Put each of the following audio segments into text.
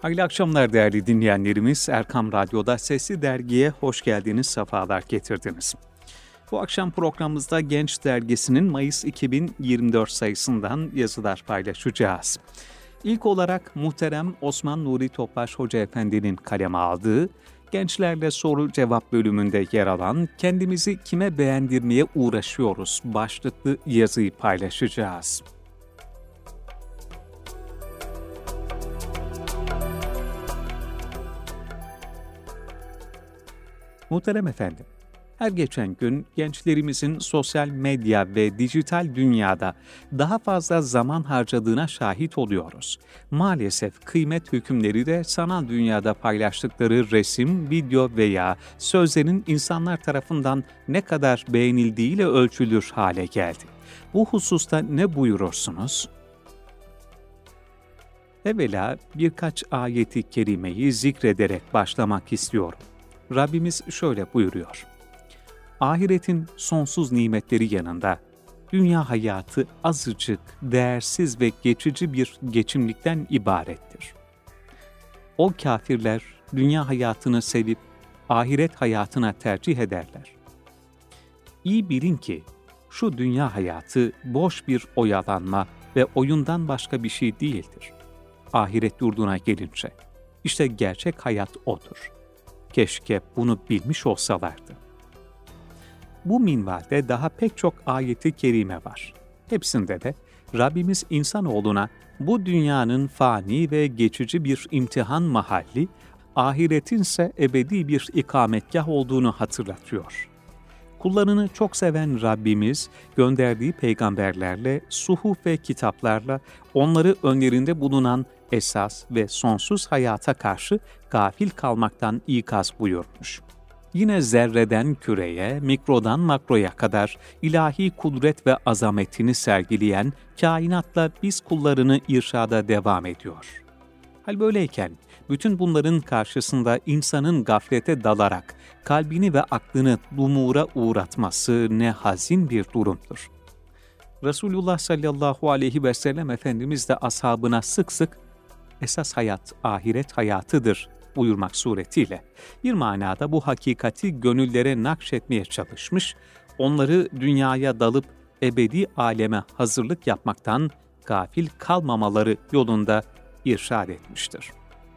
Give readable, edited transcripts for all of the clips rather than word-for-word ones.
Hayırlı akşamlar değerli dinleyenlerimiz. Erkam Radyo'da Sesli Dergi'ye hoş geldiniz, sefalar getirdiniz. Bu akşam programımızda Genç Dergisi'nin Mayıs 2024 sayısından yazılar paylaşacağız. İlk olarak muhterem Osman Nuri Topbaş Hoca Efendi'nin kaleme aldığı, gençlerle soru cevap bölümünde yer alan "Kendimizi kime beğendirmeye uğraşıyoruz" başlıklı yazıyı paylaşacağız. Muhterem efendim, her geçen gün gençlerimizin sosyal medya ve dijital dünyada daha fazla zaman harcadığına şahit oluyoruz. Maalesef kıymet hükümleri de sanal dünyada paylaştıkları resim, video veya sözlerin insanlar tarafından ne kadar beğenildiğiyle ölçülür hale geldi. Bu hususta ne buyurursunuz? Evvela birkaç ayeti kerimeyi zikrederek başlamak istiyorum. Rabbimiz şöyle buyuruyor: ahiretin sonsuz nimetleri yanında dünya hayatı azıcık, değersiz ve geçici bir geçimlikten ibarettir. O kâfirler dünya hayatını sevip ahiret hayatına tercih ederler. İyi bilin ki şu dünya hayatı boş bir oyalanma ve oyundan başka bir şey değildir. Ahiret yurduna gelince işte gerçek hayat odur. Keşke bunu bilmiş olsalardı. Bu minvalde daha pek çok ayeti kerime var. Hepsinde de Rabbimiz insanoğluna bu dünyanın fani ve geçici bir imtihan mahalli, ahiretinse ebedi bir ikametgah olduğunu hatırlatıyor. Kullarını çok seven Rabbimiz, gönderdiği peygamberlerle, suhuf ve kitaplarla onları önlerinde bulunan esas ve sonsuz hayata karşı gafil kalmaktan ikaz buyurmuş. Yine zerreden küreye, mikrodan makroya kadar ilahi kudret ve azametini sergileyen kainatla biz kullarını irşada devam ediyor. Hal böyleyken, bütün bunların karşısında insanın gaflete dalarak kalbini ve aklını dumura uğratması ne hazin bir durumdur. Resulullah sallallahu aleyhi ve sellem Efendimiz de ashabına sık sık esas hayat ahiret hayatıdır buyurmak suretiyle bir manada bu hakikati gönüllere nakşetmeye çalışmış, onları dünyaya dalıp ebedi aleme hazırlık yapmaktan gafil kalmamaları yolunda irşad etmiştir.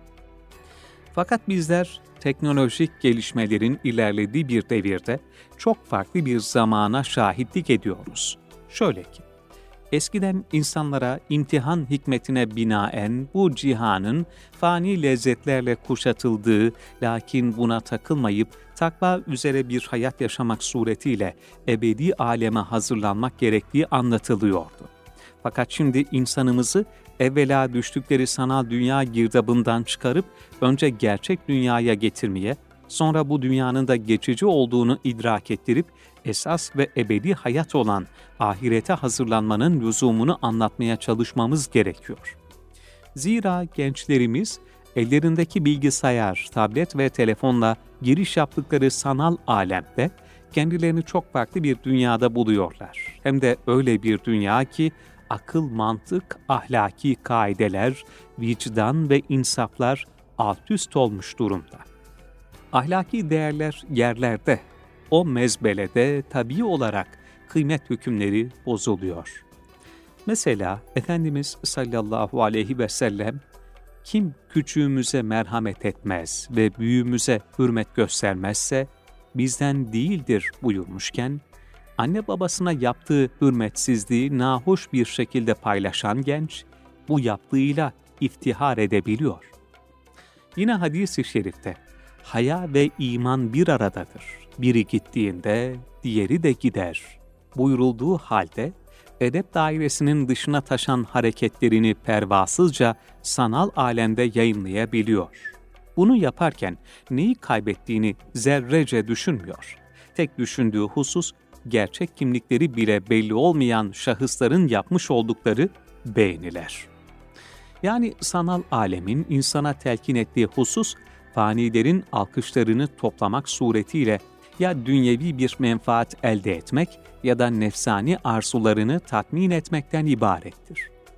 Fakat bizler teknolojik gelişmelerin ilerlediği bir devirde çok farklı bir zamana şahitlik ediyoruz. Şöyle ki, eskiden insanlara imtihan hikmetine binaen bu cihanın fani lezzetlerle kuşatıldığı, lakin buna takılmayıp takva üzere bir hayat yaşamak suretiyle ebedi aleme hazırlanmak gerektiği anlatılıyordu. Fakat şimdi insanımızı evvela düştükleri sanal dünya girdabından çıkarıp önce gerçek dünyaya getirmeye, sonra bu dünyanın da geçici olduğunu idrak ettirip esas ve ebedi hayat olan ahirete hazırlanmanın lüzumunu anlatmaya çalışmamız gerekiyor. Zira gençlerimiz ellerindeki bilgisayar, tablet ve telefonla giriş yaptıkları sanal alemde kendilerini çok farklı bir dünyada buluyorlar. Hem de öyle bir dünya ki akıl, mantık, ahlaki kaideler, vicdan ve insaflar alt üst olmuş durumda. Ahlaki değerler yerlerde, o mezbelede tabii olarak kıymet hükümleri bozuluyor. Mesela Efendimiz sallallahu aleyhi ve sellem, kim küçüğümüze merhamet etmez ve büyüğümüze hürmet göstermezse bizden değildir buyurmuşken, anne babasına yaptığı hürmetsizliği nahoş bir şekilde paylaşan genç, bu yaptığıyla iftihar edebiliyor. Yine hadis-i şerifte, haya ve iman bir aradadır. Biri gittiğinde diğeri de gider buyurulduğu halde, edep dairesinin dışına taşan hareketlerini pervasızca sanal alemde yayınlayabiliyor. Bunu yaparken neyi kaybettiğini zerrece düşünmüyor. Tek düşündüğü husus, gerçek kimlikleri bile belli olmayan şahısların yapmış oldukları beğeniler. Yani sanal alemin insana telkin ettiği husus, fanilerin alkışlarını toplamak suretiyle ya dünyevi bir menfaat elde etmek ya da nefsani arzularını tatmin etmekten ibarettir.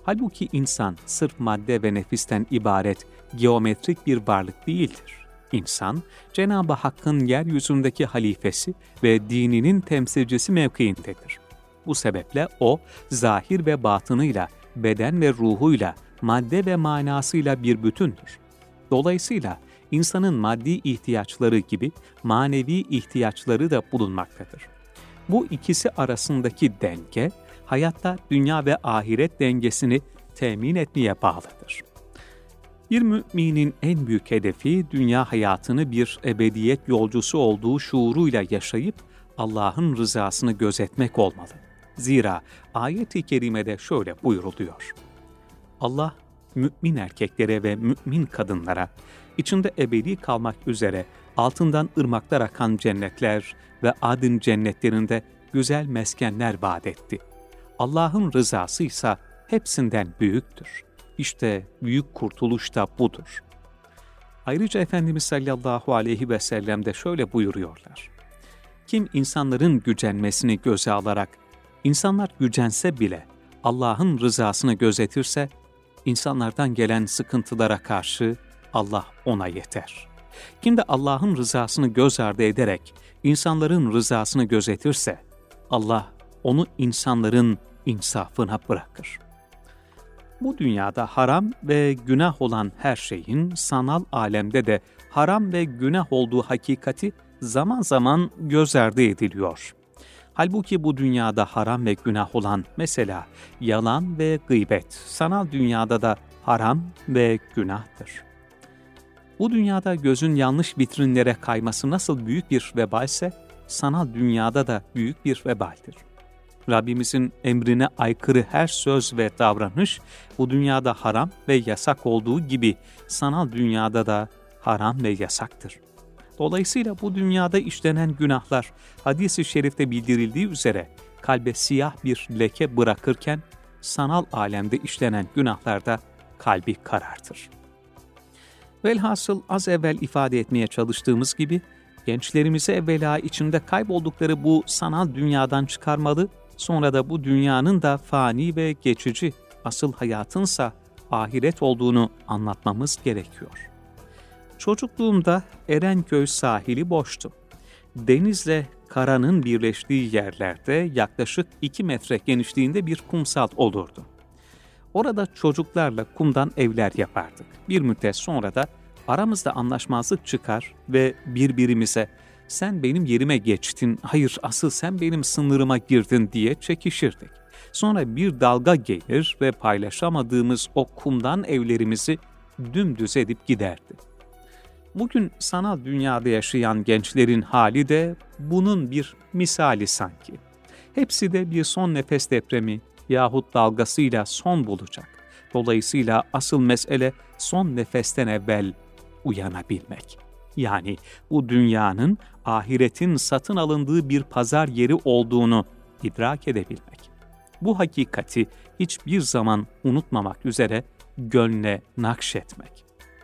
Halbuki insan sırf madde ve nefisten ibaret geometrik bir varlık değildir. İnsan, Cenab-ı Hakk'ın yeryüzündeki halifesi ve dininin temsilcisi mevkiindedir. Bu sebeple o, zahir ve batınıyla, beden ve ruhuyla, madde ve manasıyla bir bütündür. Dolayısıyla insanın maddi ihtiyaçları gibi manevi ihtiyaçları da bulunmaktadır. Bu ikisi arasındaki denge, hayatta dünya ve ahiret dengesini temin etmeye bağlıdır. Bir müminin en büyük hedefi dünya hayatını bir ebediyet yolcusu olduğu şuuruyla yaşayıp Allah'ın rızasını gözetmek olmalı. Zira ayet-i kerimede şöyle buyuruluyor: Allah, mümin erkeklere ve mümin kadınlara, içinde ebedi kalmak üzere altından ırmaklar akan cennetler ve adın cennetlerinde güzel meskenler vaat etti. Allah'ın rızası ise hepsinden büyüktür. İşte büyük kurtuluş da budur. Ayrıca Efendimiz sallallahu aleyhi ve sellem de şöyle buyuruyorlar: Kim insanların gücenmesini göze alarak, insanlar gücense bile Allah'ın rızasını gözetirse, insanlardan gelen sıkıntılara karşı Allah ona yeter. Kim de Allah'ın rızasını göz ardı ederek insanların rızasını gözetirse, Allah onu insanların insafına bırakır. Bu dünyada haram ve günah olan her şeyin sanal alemde de haram ve günah olduğu hakikati zaman zaman göz ardı ediliyor. Halbuki bu dünyada haram ve günah olan mesela yalan ve gıybet, sanal dünyada da haram ve günahtır. Bu dünyada gözün yanlış vitrinlere kayması nasıl büyük bir vebalse, sanal dünyada da büyük bir vebaldir. Rabbimizin emrine aykırı her söz ve davranış bu dünyada haram ve yasak olduğu gibi sanal dünyada da haram ve yasaktır. Dolayısıyla bu dünyada işlenen günahlar hadis-i şerifte bildirildiği üzere kalbe siyah bir leke bırakırken sanal alemde işlenen günahlar da kalbi karartır. Velhasıl az evvel ifade etmeye çalıştığımız gibi gençlerimizi evvela içinde kayboldukları bu sanal dünyadan çıkarmalı, sonra da bu dünyanın da fani ve geçici, asıl hayatınsa ahiret olduğunu anlatmamız gerekiyor. Çocukluğumda Erenköy sahili boştu. Denizle karanın birleştiği yerlerde yaklaşık 2 metre genişliğinde bir kumsal olurdu. Orada çocuklarla kumdan evler yapardık. Bir müddet sonra da aramızda anlaşmazlık çıkar ve birbirimize "Sen benim yerime geçtin, hayır asıl sen benim sınırıma girdin" diye çekişirdik. Sonra bir dalga gelir ve paylaşamadığımız o kumdan evlerimizi dümdüz edip giderdi. Bugün sanal dünyada yaşayan gençlerin hali de bunun bir misali sanki. Hepsi de bir son nefes depremi yahut dalgasıyla son bulacak. Dolayısıyla asıl mesele son nefesten evvel uyanabilmek. Yani bu dünyanın ahiretin satın alındığı bir pazar yeri olduğunu idrak edebilmek. Bu hakikati hiçbir zaman unutmamak üzere gönle nakşetmek.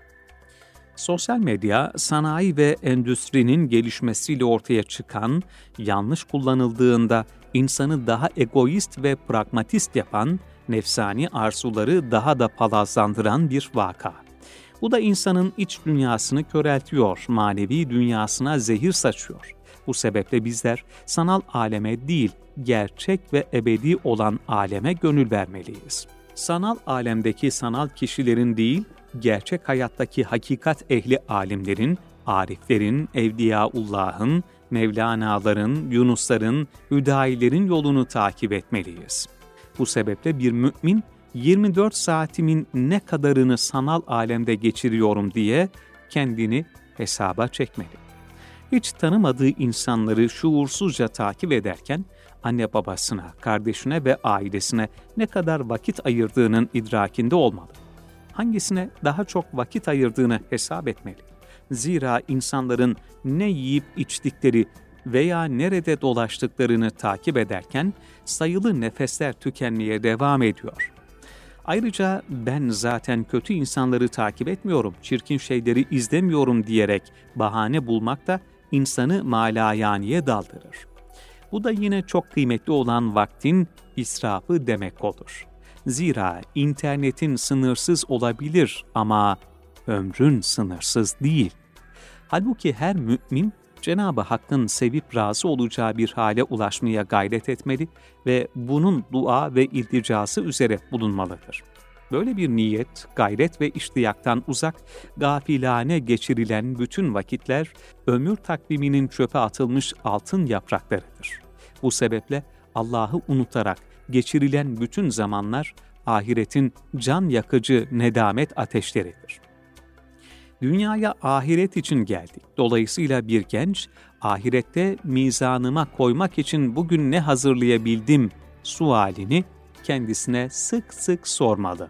Sosyal medya, sanayi ve endüstrinin gelişmesiyle ortaya çıkan, yanlış kullanıldığında insanı daha egoist ve pragmatist yapan, nefsani arzuları daha da palazlandıran bir vaka. Bu da insanın iç dünyasını köreltiyor, manevi dünyasına zehir saçıyor. Bu sebeple bizler sanal aleme değil, gerçek ve ebedi olan aleme gönül vermeliyiz. Sanal alemdeki sanal kişilerin değil, gerçek hayattaki hakikat ehli alimlerin, ariflerin, evliyaullah'ın, Mevlana'ların, Yunusların, Hüdayilerin yolunu takip etmeliyiz. Bu sebeple bir mümin, 24 saatimin ne kadarını sanal alemde geçiriyorum diye kendini hesaba çekmeli. Hiç tanımadığı insanları şuursuzca takip ederken, anne babasına, kardeşine ve ailesine ne kadar vakit ayırdığının idrakinde olmalı. Hangisine daha çok vakit ayırdığını hesap etmeli. Zira insanların ne yiyip içtikleri veya nerede dolaştıklarını takip ederken sayılı nefesler tükenmeye devam ediyor. Ayrıca ben zaten kötü insanları takip etmiyorum, çirkin şeyleri izlemiyorum diyerek bahane bulmak da insanı malayaniye daldırır. Bu da yine çok kıymetli olan vaktin israfı demek olur. Zira internetin sınırsız olabilir ama ömrün sınırsız değil. Halbuki her mümin Cenab-ı Hakk'ın sevip razı olacağı bir hale ulaşmaya gayret etmeli ve bunun dua ve ilticası üzere bulunmalıdır. Böyle bir niyet, gayret ve iştiyaktan uzak, gafilane geçirilen bütün vakitler, ömür takviminin çöpe atılmış altın yapraklarıdır. Bu sebeple Allah'ı unutarak geçirilen bütün zamanlar, ahiretin can yakıcı nedamet ateşleridir. Dünyaya ahiret için geldik. Dolayısıyla bir genç, ahirette mizanıma koymak için bugün ne hazırlayabildim sualini kendisine sık sık sormalı.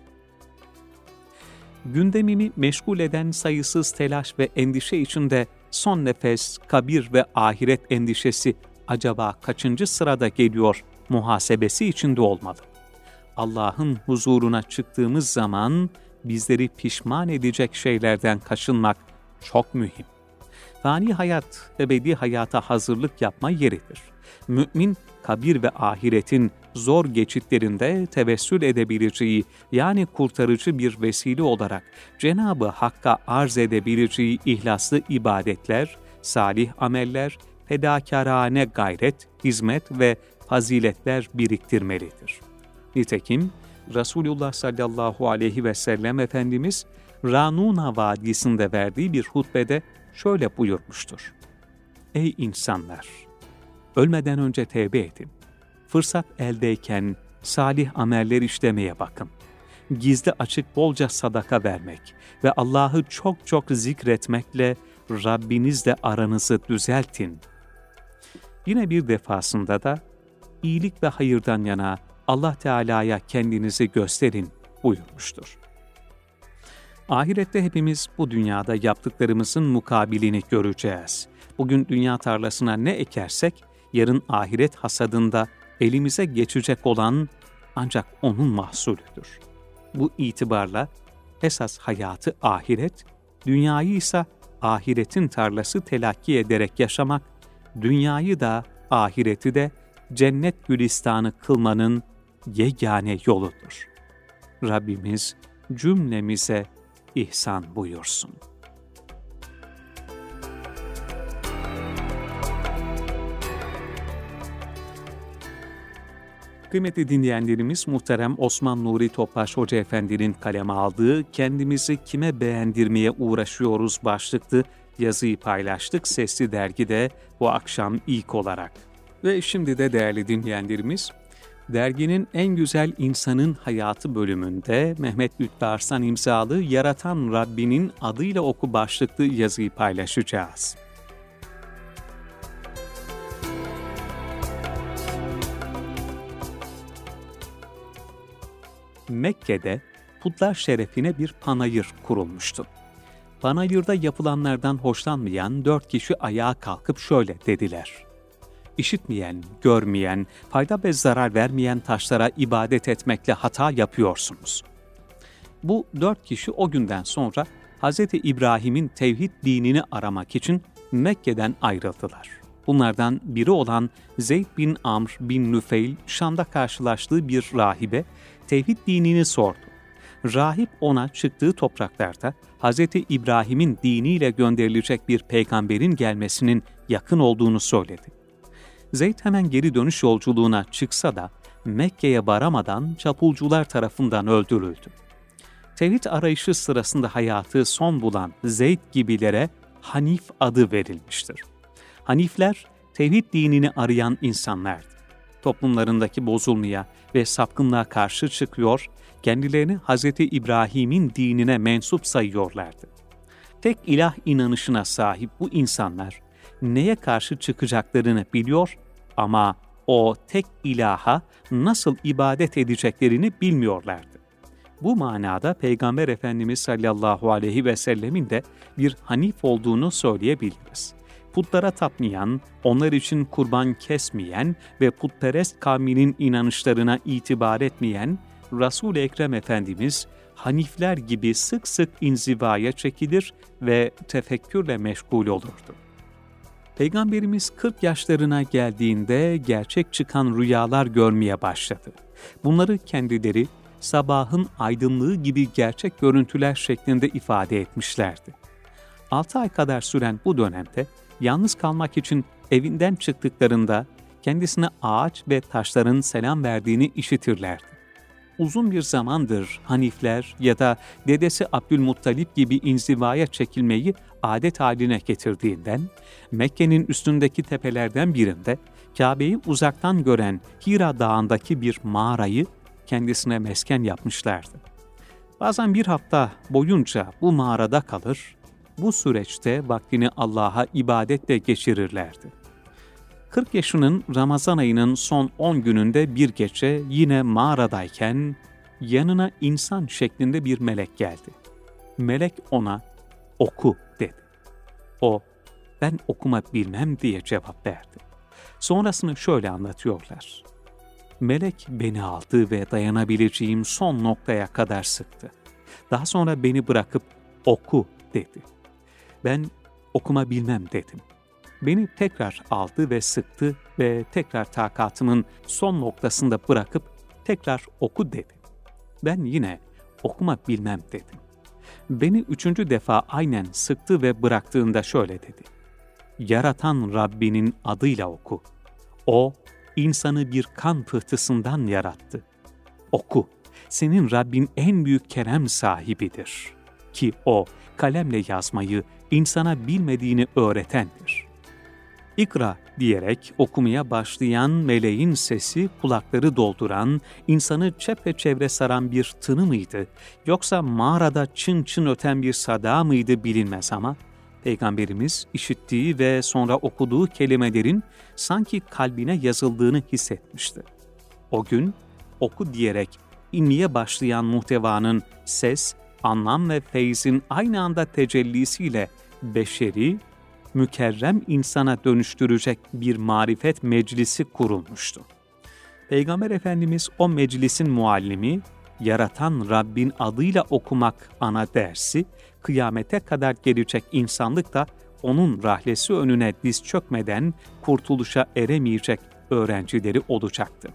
Gündemimi meşgul eden sayısız telaş ve endişe içinde son nefes, kabir ve ahiret endişesi acaba kaçıncı sırada geliyor muhasebesi içinde olmalı. Allah'ın huzuruna çıktığımız zaman bizleri pişman edecek şeylerden kaçınmak çok mühim. Fani hayat, ebedi hayata hazırlık yapma yeridir. Mümin, kabir ve ahiretin zor geçitlerinde tevessül edebileceği, yani kurtarıcı bir vesile olarak Cenab-ı Hakk'a arz edebileceği ihlaslı ibadetler, salih ameller, fedakârane gayret, hizmet ve faziletler biriktirmelidir. Nitekim Resulullah sallallahu aleyhi ve sellem Efendimiz Ranuna Vadisi'nde verdiği bir hutbede şöyle buyurmuştur. Ey insanlar! Ölmeden önce tevbe edin. Fırsat eldeyken salih ameller işlemeye bakın. Gizli açık bolca sadaka vermek ve Allah'ı çok çok zikretmekle Rabbinizle aranızı düzeltin. Yine bir defasında da iyilik ve hayırdan yana Allah Teala'ya kendinizi gösterin buyurmuştur. Ahirette hepimiz bu dünyada yaptıklarımızın mukabilini göreceğiz. Bugün dünya tarlasına ne ekersek, yarın ahiret hasadında elimize geçecek olan ancak onun mahsulüdür. Bu itibarla esas hayatı ahiret, dünyayı ise ahiretin tarlası telakki ederek yaşamak, dünyayı da ahireti de cennet gülistanı kılmanın yegane yoludur. Rabbimiz cümlemize ihsan buyursun. Kıymetli dinleyenlerimiz, muhterem Osman Nuri Topbaş Hoca Efendi'nin kaleme aldığı "Kendimizi kime beğendirmeye uğraşıyoruz" başlıklı yazıyı paylaştık Sesli Dergi'de bu akşam ilk olarak. Ve şimdi de değerli dinleyenlerimiz, derginin En Güzel İnsanın Hayatı bölümünde Mehmet Lütfü Arslan imzalı "Yaratan Rabbinin Adıyla Oku" başlıklı yazıyı paylaşacağız. Mekke'de putlar şerefine bir panayır kurulmuştu. Panayırda yapılanlardan hoşlanmayan 4 kişi ayağa kalkıp şöyle dediler: İşitmeyen, görmeyen, fayda ve zarar vermeyen taşlara ibadet etmekle hata yapıyorsunuz. Bu 4 kişi o günden sonra Hz. İbrahim'in tevhid dinini aramak için Mekke'den ayrıldılar. Bunlardan biri olan Zeyd bin Amr bin Nüfeyl, Şam'da karşılaştığı bir rahibe tevhid dinini sordu. Rahip ona çıktığı topraklarda Hz. İbrahim'in diniyle gönderilecek bir peygamberin gelmesinin yakın olduğunu söyledi. Zeyd hemen geri dönüş yolculuğuna çıksa da Mekke'ye varamadan çapulcular tarafından öldürüldü. Tevhid arayışı sırasında hayatı son bulan Zeyd gibilere Hanif adı verilmiştir. Hanifler, tevhid dinini arayan insanlardı. Toplumlarındaki bozulmaya ve sapkınlığa karşı çıkıyor, kendilerini Hz. İbrahim'in dinine mensup sayıyorlardı. Tek ilah inanışına sahip bu insanlar, neye karşı çıkacaklarını biliyor ama o tek ilaha nasıl ibadet edeceklerini bilmiyorlardı. Bu manada Peygamber Efendimiz sallallahu aleyhi ve sellemin de bir hanif olduğunu söyleyebiliriz. Putlara tapmayan, onlar için kurban kesmeyen ve putperest kavminin inanışlarına itibar etmeyen Resul-i Ekrem Efendimiz, hanifler gibi sık sık inzivaya çekilir ve tefekkürle meşgul olurdu. Peygamberimiz 40 yaşlarına geldiğinde gerçek çıkan rüyalar görmeye başladı. Bunları kendileri sabahın aydınlığı gibi gerçek görüntüler şeklinde ifade etmişlerdi. 6 ay kadar süren bu dönemde yalnız kalmak için evinden çıktıklarında kendisine ağaç ve taşların selam verdiğini işitirlerdi. Uzun bir zamandır Hanifler ya da dedesi Abdülmuttalip gibi inzivaya çekilmeyi adet haline getirdiğinden, Mekke'nin üstündeki tepelerden birinde Kabe'yi uzaktan gören Hira Dağı'ndaki bir mağarayı kendisine mesken yapmışlardı. Bazen bir hafta boyunca bu mağarada kalır, bu süreçte vaktini Allah'a ibadetle geçirirlerdi. 40 yaşının Ramazan ayının son 10 gününde bir gece yine mağaradayken yanına insan şeklinde bir melek geldi. Melek ona "Oku" dedi. O, "Ben okuma bilmem" diye cevap verdi. Sonrasını şöyle anlatıyorlar. Melek beni aldı ve dayanabileceğim son noktaya kadar sıktı. Daha sonra beni bırakıp "Oku" dedi. Ben "Okuma bilmem" dedim. Beni tekrar aldı ve sıktı ve tekrar takatımın son noktasında bırakıp tekrar "Oku" dedi. Ben yine "Okuma bilmem" dedim. Beni 3. defa aynen sıktı ve bıraktığında şöyle dedi. "Yaratan Rabbinin adıyla oku. O, insanı bir kan pıhtısından yarattı. Oku, senin Rabbin en büyük kerem sahibidir. Ki o, kalemle yazmayı insana bilmediğini öğretendir." "İkra" diyerek okumaya başlayan meleğin sesi kulakları dolduran, insanı çepeçevre saran bir tını mıydı, yoksa mağarada çın çın öten bir sada mıydı bilinmez ama, Peygamberimiz işittiği ve sonra okuduğu kelimelerin sanki kalbine yazıldığını hissetmişti. O gün "Oku" diyerek inmeye başlayan muhtevanın ses, anlam ve feyzin aynı anda tecellisiyle beşeri, mükerrem insana dönüştürecek bir marifet meclisi kurulmuştu. Peygamber Efendimiz o meclisin muallimi, yaratan Rabbin adıyla okumak ana dersi, kıyamete kadar gelecek insanlık da onun rahlesi önüne diz çökmeden kurtuluşa eremeyecek öğrencileri olacaktı.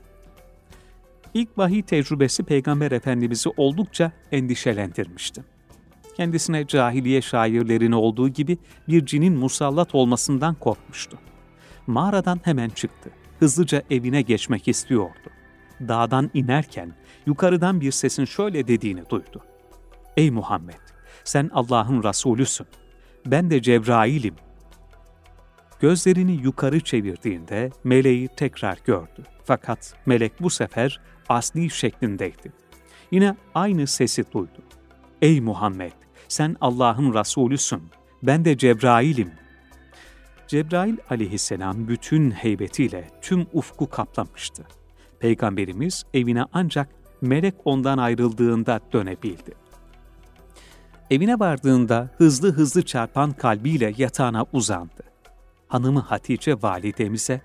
İlk vahiy tecrübesi Peygamber Efendimiz'i oldukça endişelendirmişti. Kendisine cahiliye şairlerine olduğu gibi bir cinin musallat olmasından korkmuştu. Mağaradan hemen çıktı. Hızlıca evine geçmek istiyordu. Dağdan inerken yukarıdan bir sesin şöyle dediğini duydu. "Ey Muhammed, sen Allah'ın Resulüsün. Ben de Cebrail'im." Gözlerini yukarı çevirdiğinde meleği tekrar gördü. Fakat melek bu sefer asli şeklindeydi. Yine aynı sesi duydu. "Ey Muhammed, sen Allah'ın Resulüsün. Ben de Cebrail'im." Cebrail aleyhisselam bütün heybetiyle tüm ufku kaplamıştı. Peygamberimiz evine ancak melek ondan ayrıldığında dönebildi. Evine vardığında hızlı hızlı çarpan kalbiyle yatağına uzandı. Hanımı Hatice validemize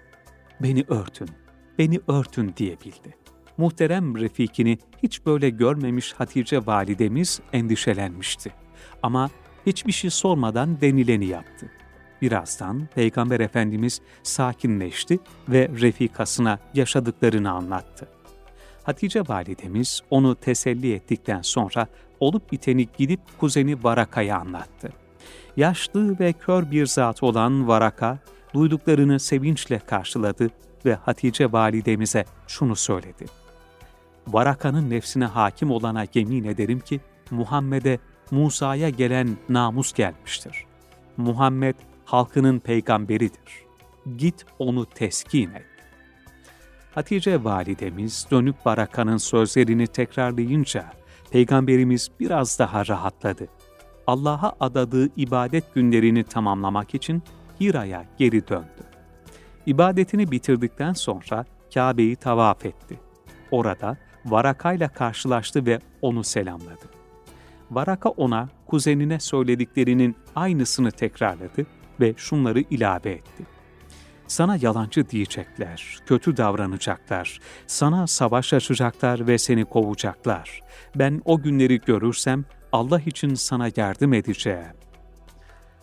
beni örtün" diyebildi. Muhterem Refikini hiç böyle görmemiş Hatice validemiz endişelenmişti. Ama hiçbir şey sormadan denileni yaptı. Birazdan Peygamber Efendimiz sakinleşti ve Refikasına yaşadıklarını anlattı. Hatice validemiz onu teselli ettikten sonra olup biteni gidip kuzeni Varaka'ya anlattı. Yaşlı ve kör bir zat olan Varaka, duyduklarını sevinçle karşıladı ve Hatice validemize şunu söyledi. "Varaka'nın nefsine hakim olana yemin ederim ki Muhammed'e Musa'ya gelen namus gelmiştir. Muhammed halkının peygamberidir. Git onu teskin et." Hatice validemiz dönüp Varaka'nın sözlerini tekrarlayınca Peygamberimiz biraz daha rahatladı. Allah'a adadığı ibadet günlerini tamamlamak için Hira'ya geri döndü. İbadetini bitirdikten sonra Kabe'yi tavaf etti. Orada Varaka'yla karşılaştı ve onu selamladı. Varaka ona kuzenine söylediklerinin aynısını tekrarladı ve şunları ilave etti. "Sana yalancı diyecekler, kötü davranacaklar, sana savaş açacaklar ve seni kovacaklar. Ben o günleri görürsem Allah için sana yardım edeceğim."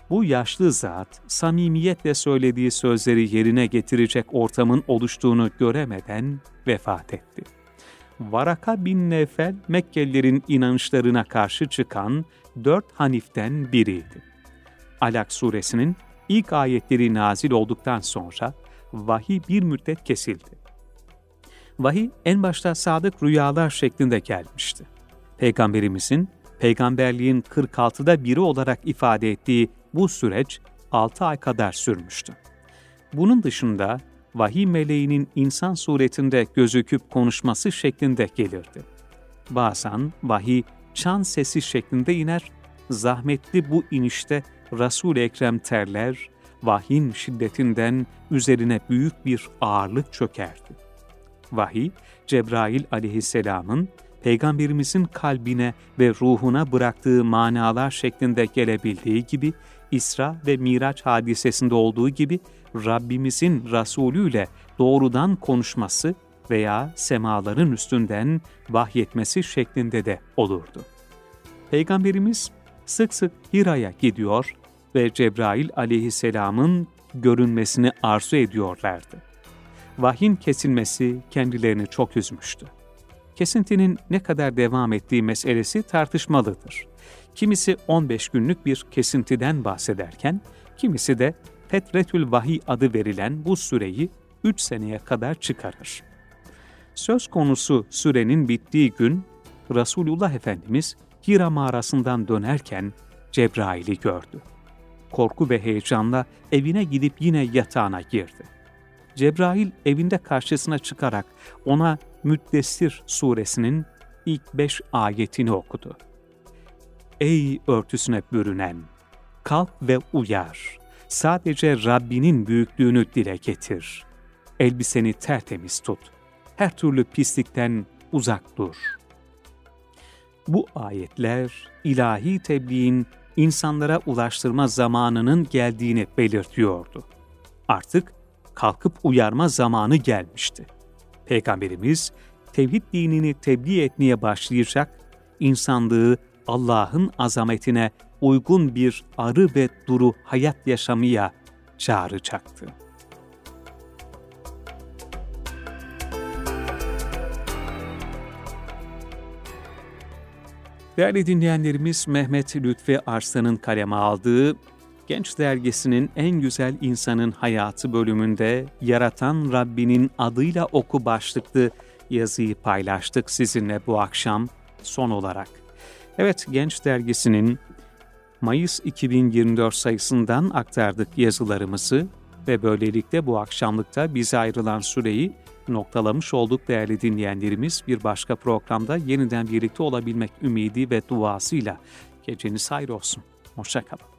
Bu yaşlı zat, samimiyetle söylediği sözleri yerine getirecek ortamın oluştuğunu göremeden vefat etti. Varaka bin Nevfel, Mekkelilerin inanışlarına karşı çıkan 4 Hanif'ten biriydi. Alak suresinin ilk ayetleri nazil olduktan sonra vahiy bir müddet kesildi. Vahiy en başta sadık rüyalar şeklinde gelmişti. Peygamberimizin peygamberliğin 46'da biri olarak ifade ettiği bu süreç 6 ay kadar sürmüştü. Bunun dışında vahiy meleğinin insan suretinde gözüküp konuşması şeklinde gelirdi. Bazen vahiy çan sesi şeklinde iner, zahmetli bu inişte Resul-i Ekrem terler, vahyin şiddetinden üzerine büyük bir ağırlık çökerdi. Vahiy, Cebrail aleyhisselamın Peygamberimizin kalbine ve ruhuna bıraktığı manalar şeklinde gelebildiği gibi, İsra ve Miraç hadisesinde olduğu gibi Rabbimizin Resulü ile doğrudan konuşması veya semaların üstünden vahyetmesi şeklinde de olurdu. Peygamberimiz sık sık Hira'ya gidiyor ve Cebrail aleyhisselamın görünmesini arzu ediyorlardı. Vahyin kesilmesi kendilerini çok üzmüştü. Kesintinin ne kadar devam ettiği meselesi tartışmalıdır. Kimisi 15 günlük bir kesintiden bahsederken, kimisi de Fetretül Vahiy adı verilen bu süreyi 3 seneye kadar çıkarır. Söz konusu sürenin bittiği gün, Resulullah Efendimiz Hira mağarasından dönerken Cebrail'i gördü. Korku ve heyecanla evine gidip yine yatağına girdi. Cebrail evinde karşısına çıkarak ona Müddessir suresinin ilk 5 ayetini okudu. Ey örtüsüne bürünen! Kalk ve uyar. Sadece Rabbinin büyüklüğünü dile getir. Elbiseni tertemiz tut. Her türlü pislikten uzak dur. Bu ayetler ilahi tebliğin insanlara ulaştırma zamanının geldiğini belirtiyordu. Artık kalkıp uyarma zamanı gelmişti. Peygamberimiz tevhid dinini tebliğ etmeye başlayacak, insanlığı Allah'ın azametine uygun bir arı ve duru hayat yaşamaya çağıracaktı. Değerli dinleyenlerimiz, Mehmet Lütfi Arslan'ın kaleme aldığı Genç Dergisi'nin En Güzel İnsanın Hayatı bölümünde Yaratan Rabbinin Adıyla Oku başlıklı yazıyı paylaştık sizinle bu akşam son olarak. Evet, Genç Dergisi'nin Mayıs 2024 sayısından aktardık yazılarımızı ve böylelikle bu akşamlıkta bize ayrılan süreyi noktalamış olduk değerli dinleyenlerimiz. Bir başka programda yeniden birlikte olabilmek ümidi ve duasıyla geceniz hayır olsun. Hoşça kalın.